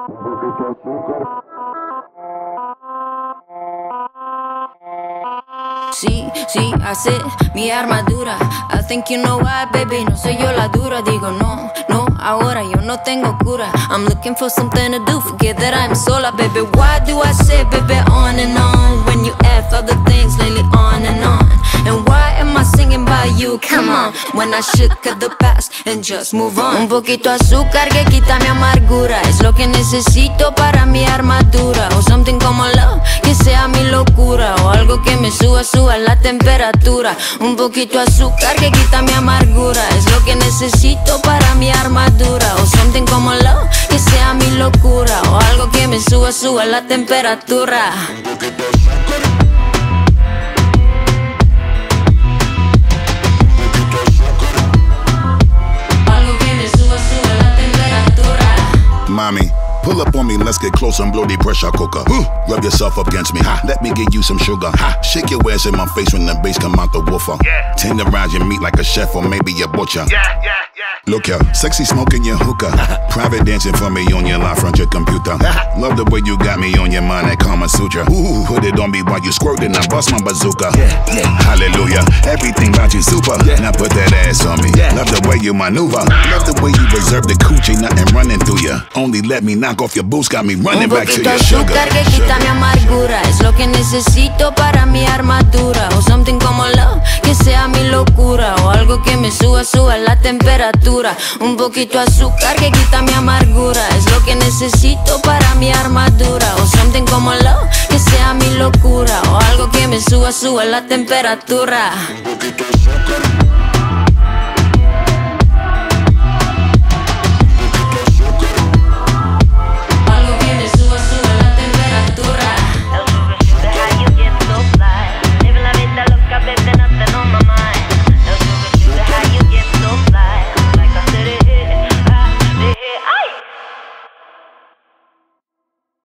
Sí, sí, hace mi armadura. I think you know why, baby, no soy yo la dura. Digo no, no, ahora yo no tengo cura. I'm looking for something to do, forget that I'm sola, baby. Why do I say, baby, on and on, when you ask other things lately, on and on? And why am I singing by you, come on, when I should cut the past and just move on? Un poquito azúcar que quita mi amargura, es lo que necesito para mi armadura. O something como love, que sea mi locura, o algo que me suba la temperatura. Un poquito azúcar que quita mi amargura, es lo que necesito para mi armadura. O something como love, que sea mi locura, o algo que me suba la temperatura. Algo que me suba la temperatura. Mommy, pull up on me, let's get close and blow the pressure cooker. Rub yourself up against me, let me give you some sugar. Shake your ass in my face when the bass come out the woofer. Tenderize your meat like a chef or maybe a butcher. Look here, sexy smoking your hookah. Private dancing for me on your line front your computer. Love the way you got me on your mind, that Kama Sutra. Put it on me while you squirting, I bust my bazooka. Hallelujah, everything about you super. Now put that ass on me. Love the way you maneuver. Love the way you reserve the coochie, nothing running through you. Only let me knock off your boots, got me running back to your sugar. Azúcar que quita mi amargura, es lo que necesito para mi armadura. O something como love, que sea mi locura, o algo que me suba la temperatura. Un poquito azúcar que quita mi amargura, es lo que necesito para mi armadura. O something como love, que sea mi locura, o algo que me suba la temperatura. Un poquito azúcar.